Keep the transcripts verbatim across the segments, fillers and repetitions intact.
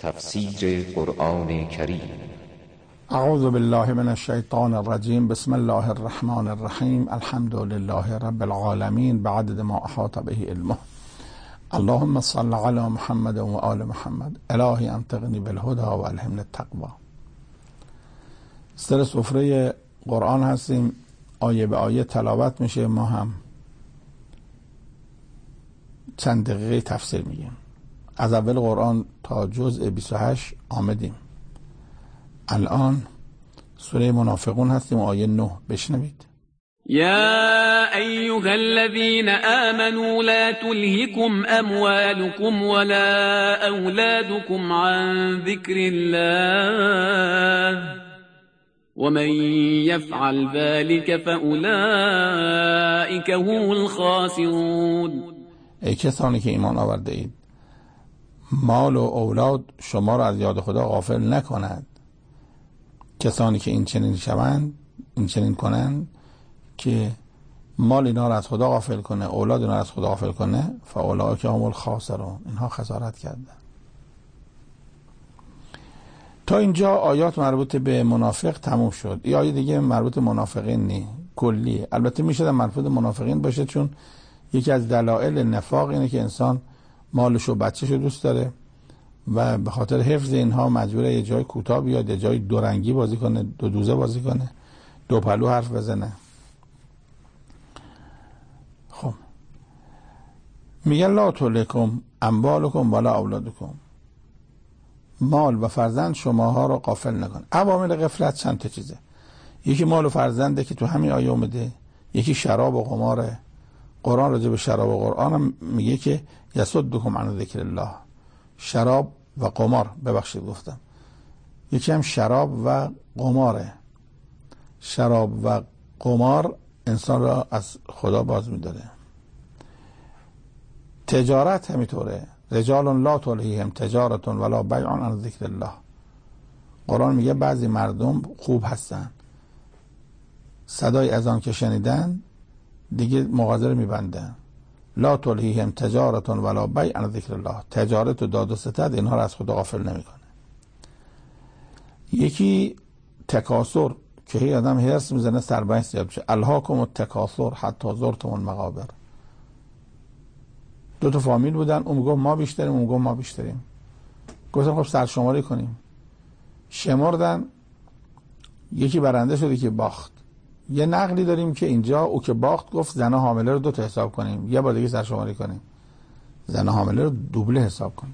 تفسیر قرآن کریم. اعوذ بالله من الشیطان الرجیم. بسم الله الرحمن الرحیم. الحمد لله رب العالمین بعدد ما احاط به علمه. اللهم صل علی محمد و آل محمد. الهی انطقنی بالهدى و الهمنی التقوی. سر سفره قرآن هستیم، آیه به آیه تلاوت میشه، ما هم چند دقیقه تفسیر میگیم. از اول قرآن تا جزء بیست و هشت آمدیم. الان سوره منافقون هستیم، آیه نه. بشنوید. يا أيها الذين آمنوا لا تلهكم أموالكم ولا أولادكم عن ذكر الله ومن يفعل ذلك فأولئك هم الخاسرون. ای کسانی که ایمان آورده اید، مال و اولاد شما را از یاد خدا غافل نکند. کسانی که این چنین شوند، این چنین کنند که مال اینا را از خدا غافل کنه، اولاد اینا را از خدا غافل کنه، فاولئک هم الخاسرون، اینها خسارت کردن. تا اینجا آیات مربوط به منافق تموم شد. این آیه دیگه مربوط به منافقین نی، کلیه. البته میشه مربوط به منافقین باشه، چون یکی از دلایل نفاق اینه که انسان مالش و بچه‌ش رو دوست داره و به خاطر حفظ اینها مجبوره یه جای کوتاه بیاد، یه جای دورنگی بازی کنه، دو دوزه بازی کنه، دو پلو حرف بزنه. خب میگن لا تلهکم اموالکم ولا اولادکم، مال و فرزند شماها رو غافل نکن. عوامل غفلت چند تا چیزه. یکی مال و فرزنده که تو همین آیه اومده، یکی شراب و قماره. قرآن راجع به شراب و قرآن هم میگه که یصدکم عن ذکر الله. شراب و قمار، ببخشید گفتم، یکی هم شراب و قماره. شراب و قمار انسان را از خدا باز می‌داره. تجارت همینطوره. رجال لا تلهیهم تجارت ولا بیع عن ذکر الله. قرآن میگه بعضی مردم خوب هستن، صدای اذان که شنیدن دیگه مغازه رو میبندن. لا تلهیهم تجارت ولا بیع عن ذکر الله. تجارت و داد و ستد اینها را از خدا غافل نمیکنه. یکی تکاثر که هی آدم هرس میزنه سربنش زیاد بشه. الهاکم التکاثر حتی زرتم المقابر. دو تا فامیل بودن، اون گفت ما بیشتریم، اون گفت ما بیشتریم. گفتم خب سرشماری کنیم. شمردن، یکی برنده شده که باخت. یه نقلی داریم که اینجا او که باخت گفت زن حامله رو دو تا حساب کنیم، یه بار دیگه سرشماری کنیم، زن حامله رو دوبله حساب کنیم.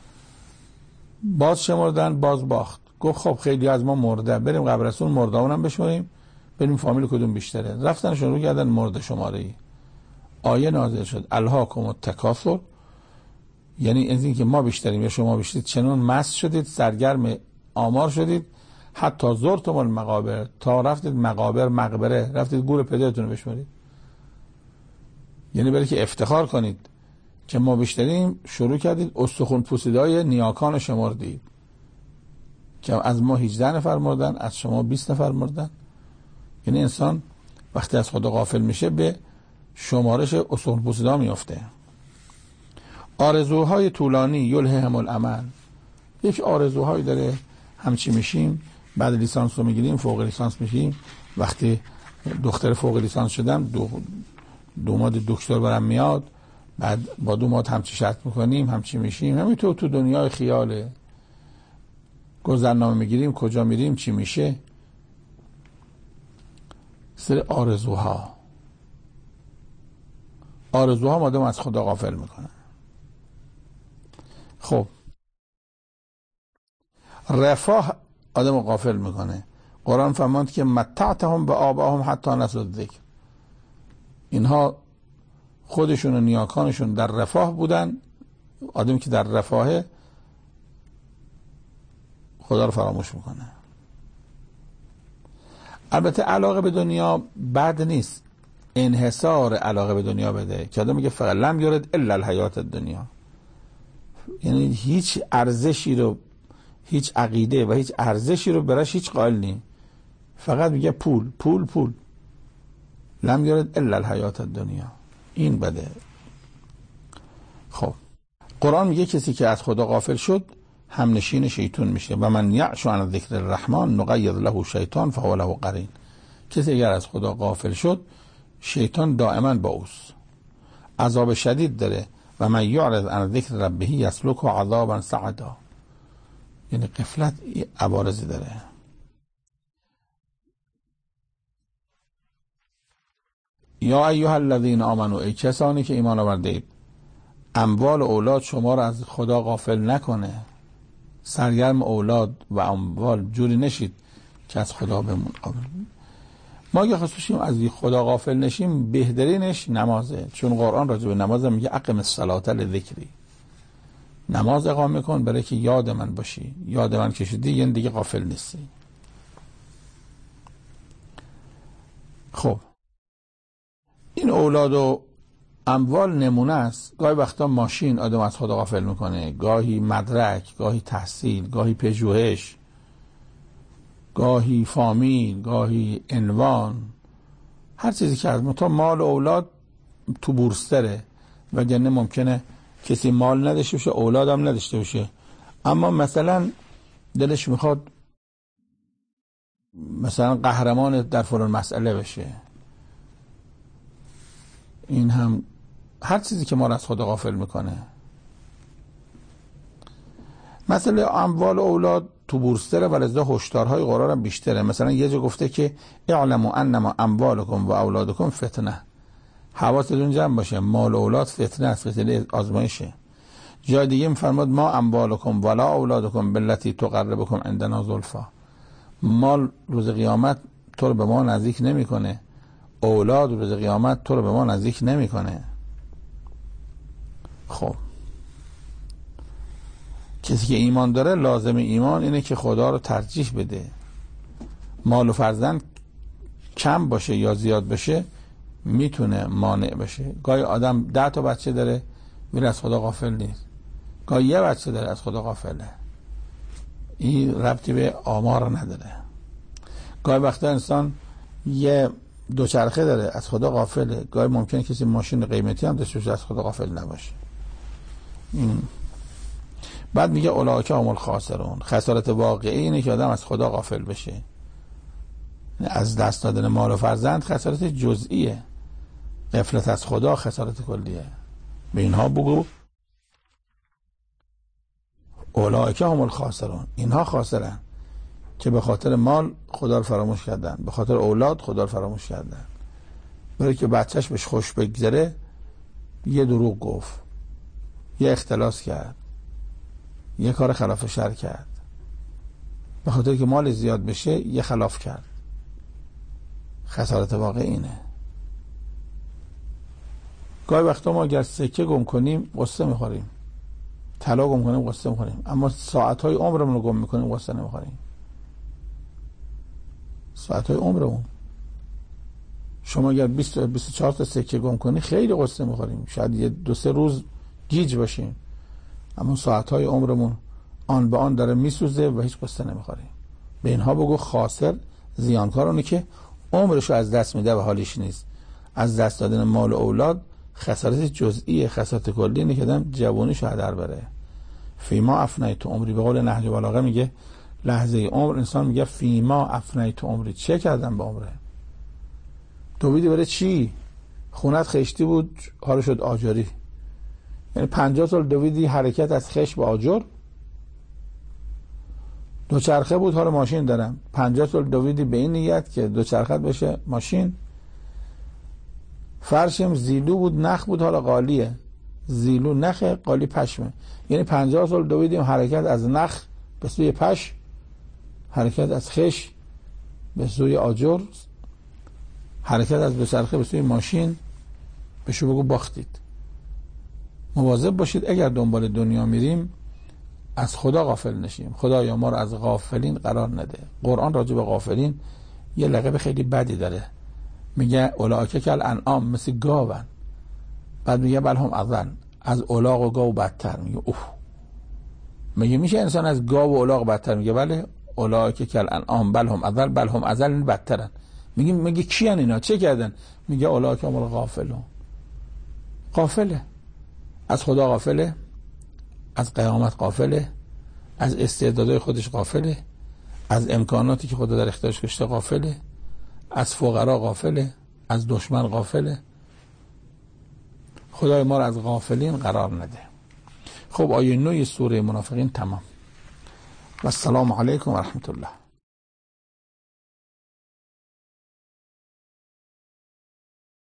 باز شمردن، باز باخت. گفت خب خیلی از ما مرده، بریم قبرستون مرده اونم بشماریم، بریم فامیل کدوم بیشتره. رفتن شروع کردن مرده شماری. آیه نازل شد الهاکم التکاثر، یعنی از این که ما بیشتریم یا شما بیشترید، چنون مست شدید، سرگرم آمار شدید، حتی زرتم المقابر، تا رفتید مقابر، مقبره، رفتید گور پدرتون رو بشمارید. یعنی برای که افتخار کنید که ما بیشتریم، شروع کردید استخوان پوسیدای نیاکان شمردید که از ما هجده نفر مردن، از شما بیست نفر مردن. یعنی انسان وقتی از خدا غافل میشه به شمارش استخوان پوسیدا میفته. آرزوهای طولانی یلههم الامل. یک آرزوهایی داره، همچی میشیم، بعد لیسانس رو میگیریم، فوق لیسانس میشیم. وقتی دختر فوق لیسانس شدم، دو, دو ماه دکتر برم میاد، بعد با دو ماه همچی شرط میکنیم، همچی میشیم. همینطور تو دنیای خیاله. گذرنامه میگیریم، کجا میریم، چی میشه. سر آرزوها آرزوها مادام از خدا غافل میکنن. خب رفاه آدم غافل میکنه. قرآن فرماند که متعتهم به آباهم حتی نسوا الذکر. اینها خودشون و نیاکانشون در رفاه بودن. آدمی که در رفاهه خدا رو فراموش میکنه. البته علاقه به دنیا بد نیست، انحصار علاقه به دنیا بده که آدم میگه فقط لم یرد الا الحیات الدنیا، یعنی هیچ ارزشی رو، هیچ عقیده و هیچ ارزشی رو براش هیچ قائل نی، فقط میگه پول پول پول. لم یرد الا الحیات الدنیا، این بده. خب قرآن میگه کسی که از خدا غافل شد همنشین شیطان میشه. و من یعش عن ذکر الرحمن نقید له شیطان فهو له قرین. کسی اگر از خدا غافل شد شیطان دائما با اوست، عذاب شدید داره. و من یعرض عن ذکر ربه یسلکه عذابا صعدا. یعنی غفلت عوارضی داره. یا ایها الذین آمنوا، ای کسانی که ایمان آورده اید، اموال و اولاد شما را از خدا غافل نکنه. سرگرم اولاد و اموال جوری نشید که از خدا بمون. ما اگه خواستیم از خدا غافل نشیم بهترینش نمازه، چون قرآن راجع به نماز میگه اقم الصلاة لذکری، نماز اقامه کن برای که یاد من باشی. یاد من که شدی یعنی دیگه غافل نیستی. خب این اولاد و اموال نمونه است. گاهی وقتا ماشین آدم از خدا غافل میکنه، گاهی مدرک، گاهی تحصیل، گاهی پژوهش، گاهی فامیل، گاهی عنوان، هر چیزی که از متا مال و اولاد تو بورستره. وگرنه ممکنه کسی مال نداشته باشه اولاد هم نداشته باشه، اما مثلا دلش میخواد مثلا قهرمان در فلان مسئله بشه. این هم هر چیزی که ما را از خدا غافل میکنه. مثلا اموال و اولاد تو بورستره و لذا هشدارهای قرآن هم بیشتره. مثلا یه جا گفته که اعلموا انما اموالکم و اولادکم فتنه، حواستون جمع باشه، مال و اولاد فتنه است، فتنه آزمایشه. جای دیگه میفرماد ما اموالکم ولا اولادکم بالتی تقربکم عندنا زلفا، مال روز قیامت تو رو به ما نزدیک نمیکنه، اولاد روز قیامت تو رو به ما نزدیک نمیکنه. خب کسی که ایمان داره لازم ایمان اینه که خدا رو ترجیح بده. مال و فرزند کم باشه یا زیاد باشه میتونه مانع بشه. گاهی آدم ده تا بچه داره ولی از خدا غافل نیست، گاهی یه بچه داره از خدا غافله. این ربطی به آمار نداره. گاهی وقتا انسان یه دوچرخه داره از خدا غافله، گاهی ممکنه کسی ماشین قیمتی هم داشته باشه از خدا غافل نباشه. این بعد میگه اولئک هم الخاسرون، خسارت واقعی اینه که آدم از خدا غافل بشه. از دست دادن مال و فرزند خسارت جزئیه، غفلت از خدا خسارت کلیه. به اینها بگو اولئک هم الخاسرون، اینها خاسرن که به خاطر مال خدا رو فراموش کردن، به خاطر اولاد خدا رو فراموش کردن. برای که بچهش بهش خوش بگذره یه دروغ گفت، یه اختلاس کرد، یه کار خلاف شرع کرد، به خاطر که مال زیاد بشه یه خلاف کرد. خسارت واقع اینه. گاهی وقتا ما اگر سکه گم کنیم قصه میخوریم، طلا گم کنیم قصه میخوریم، اما ساعتهای عمرمون رو گم میکنیم قصه نمیخوریم. ساعتهای عمرمون، شما اگر بیست تا بیست و چهار تا سکه گم کنی خیلی قصه میخوریم، شاید یه دو سه روز گیج باشیم، اما ساعتهای عمرمون آن به آن داره میسوزه و هیچ قصه نمیخوریم. به اینها بگو خاسر، زیانکار اونه که عمرشو از دست میده و حالیش نیست. از دست دادن مال و اولاد خسارت جزئیه، خسارت کلی اینه که آدم جوونیشو هدر بره. فیما افنیت عمری، به قول نهج بلاغه میگه لحظه عمر انسان میگه فیما افنیت عمری، چه کردم به عمره؟ دویدی برای چی؟ خونت خشتی بود حالا شد آجری، یعنی پنجاه سال دویدی حرکت از خش به آجر. دوچرخه بود حالا ماشین دارم، پنجاه سال دویدی به این نیت که دوچرخت بشه ماشین. فرشم زیلو بود نخ بود حالا قالیه، زیلو نخه قالی پشمه، یعنی پنجاه سال دویدیم حرکت از نخ به سوی پش، حرکت از خش به سوی آجر، حرکت از دوچرخه به سوی ماشین. بهشو بگو باختید. مواظب باشید اگر دنبال دنیا میریم از خدا غافل نشیم. خدایا ما رو از غافلین قرار نده. قرآن راجع به غافلین یه لقب خیلی بدی داره، میگه اولئک کالانعام، مثل گاون. بعد میگه بل هم اضل، از الاغ و گاو بدتر. میگه اوه، میگه میشه انسان از گاو و الاغ بدتر؟ میگه بله، اولئک کالانعام بل هم اضل، بل هم اضل بدترن. میگه میگه کیان اینا، چه کردن؟ میگه اولئک هم الغافلون. غافله، از خدا غافله، از قیامت غافله، از استعدادهای خودش غافله، از امکاناتی که خدا در اختیارش گذاشته غافله، از فقرا غافله، از دشمن غافله. خدای ما رو از غافلین قرار نده. خب آیه نه سوره منافقین تمام. و السلام علیکم و رحمت الله.